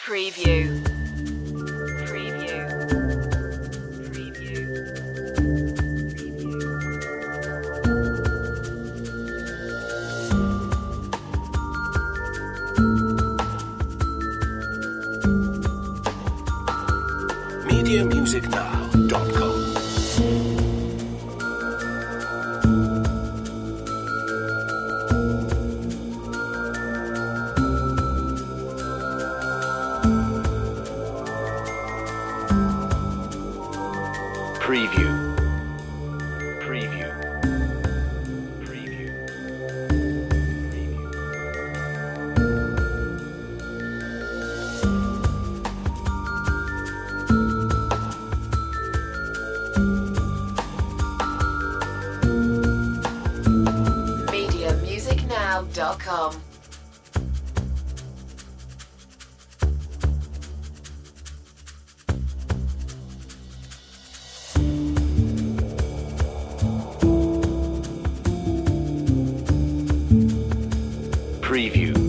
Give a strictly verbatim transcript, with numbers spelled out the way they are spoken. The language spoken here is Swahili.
Preview. Preview. Preview. media music now dot com. Preview. Preview. Preview. media music now dot com. Preview.